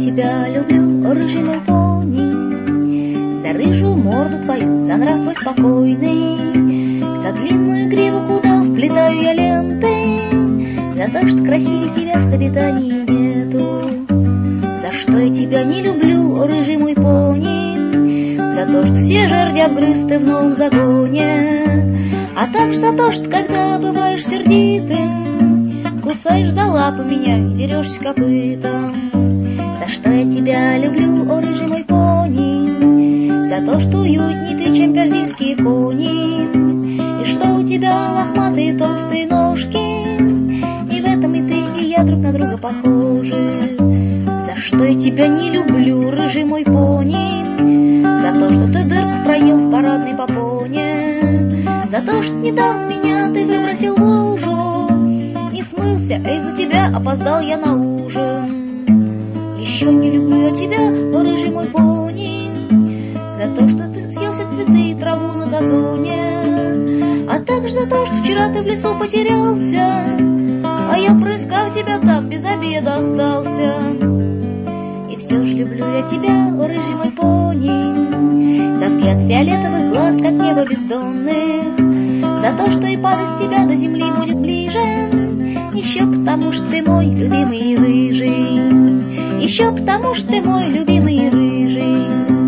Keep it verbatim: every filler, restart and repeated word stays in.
тебя люблю, о рыжий мой пони, за рыжую морду твою, за нрав твой спокойный, за длинную гриву, куда вплетаю я ленты, за то, что красивее тебя в капитании нету. За что я тебя не люблю, о рыжий мой пони, за то, что все жерди обгрызты в новом загоне, а также за то, что когда бываешь сердитым, кусаешь за лапу меня и дерешься копытом. За что я тебя люблю, о рыжий мой пони, за то, что уютней ты, чем персидские кони, и что у тебя лохматые толстые ножки, и в этом и ты, и я друг на друга похожи. За что я тебя не люблю, рыжий мой пони, за то, что ты дырку проел в парадной попоне, за то, что недавно меня ты выбросил в лужу и смылся, а из-за тебя опоздал я на ужин. Еще не люблю я тебя, о рыжий мой пони, за то, что ты съел все цветы и траву на газоне, а также за то, что вчера ты в лесу потерялся, а я, прыскав тебя там, без обеда остался. И все же люблю я тебя, о рыжий мой пони, за взгляд фиолетовых глаз, как небо бездонных, за то, что и падать с тебя до земли будет ближе, еще потому, что ты мой любимый рыжий, еще потому, что ты мой любимый рыжий.